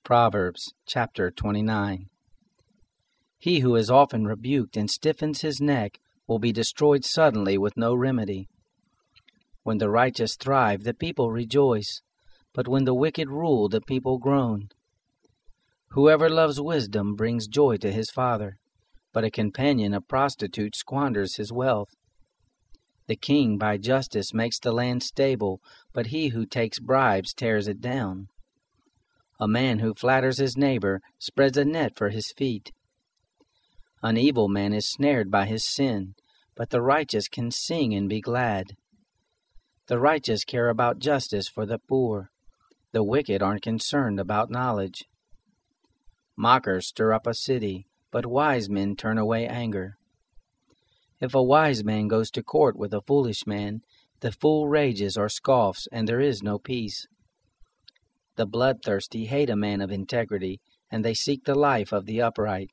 Proverbs chapter 29. He who is often rebuked and stiffens his neck will be destroyed suddenly with no remedy. When the righteous thrive, the people rejoice, but when the wicked rule, the people groan. Whoever loves wisdom brings joy to his father, but a companion of prostitutes squanders his wealth. The king by justice makes the land stable, but he who takes bribes tears it down. A man who flatters his neighbor spreads a net for his feet. An evil man is snared by his sin, but the righteous can sing and be glad. The righteous care about justice for the poor. The wicked aren't concerned about knowledge. Mockers stir up a city, but wise men turn away anger. If a wise man goes to court with a foolish man, the fool rages or scoffs, and there is no peace. The bloodthirsty hate a man of integrity, and they seek the life of the upright.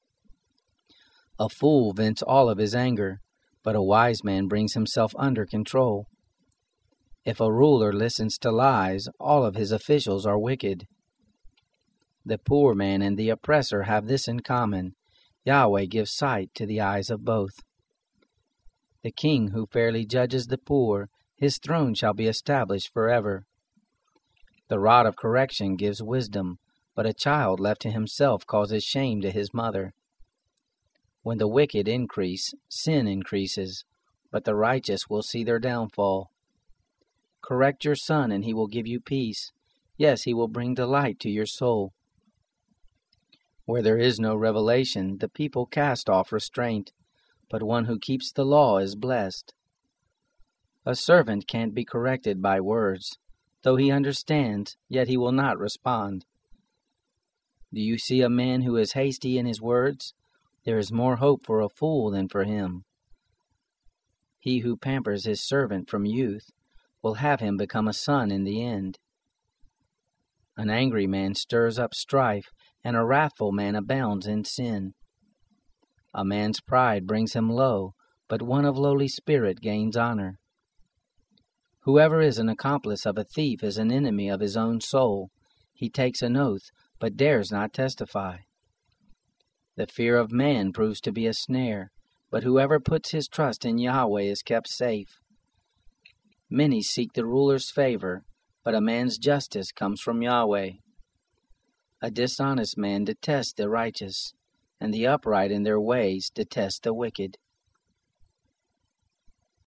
A fool vents all of his anger, but a wise man brings himself under control. If a ruler listens to lies, all of his officials are wicked. The poor man and the oppressor have this in common: Yahweh gives sight to the eyes of both. The king who fairly judges the poor, his throne shall be established forever. The rod of correction gives wisdom, but a child left to himself causes shame to his mother. When the wicked increase, sin increases, but the righteous will see their downfall. Correct your son, and he will give you peace. Yes, he will bring delight to your soul. Where there is no revelation, the people cast off restraint, but one who keeps the law is blessed. A servant can't be corrected by words. Though he understands, yet he will not respond. Do you see a man who is hasty in his words? There is more hope for a fool than for him. He who pampers his servant from youth will have him become a son in the end. An angry man stirs up strife, and a wrathful man abounds in sin. A man's pride brings him low, but one of lowly spirit gains honor. Whoever is an accomplice of a thief is an enemy of his own soul. He takes an oath, but dares not testify. The fear of man proves to be a snare, but whoever puts his trust in Yahweh is kept safe. Many seek the ruler's favor, but a man's justice comes from Yahweh. A dishonest man detests the righteous, and the upright in their ways detest the wicked.